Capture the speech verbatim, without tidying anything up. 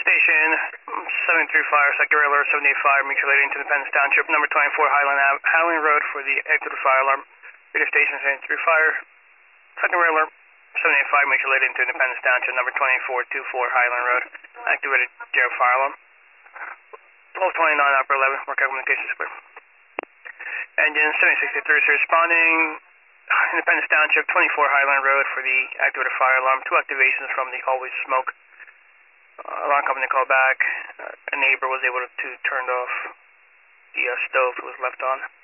Station, seven three fire, secondary alert, seven eight five, mutual aid into Independence Township, number twenty-four Highland Ave, Highland Road for the active fire alarm. Radio station, seven three fire, secondary alert, seven eight five, mutual aid into Independence Township, number twenty-four twenty-four Highland Road, activated J fire alarm. twelve twenty-nine, upper eleven, work out communications clear. Engine seven sixty-three is responding, Independence Township, twenty-four Highland Road for the activated fire alarm. Two activations from the hallway smoke. Uh, alarm company called back. Uh, a neighbor was able to, to turn off the uh, stove that was left on.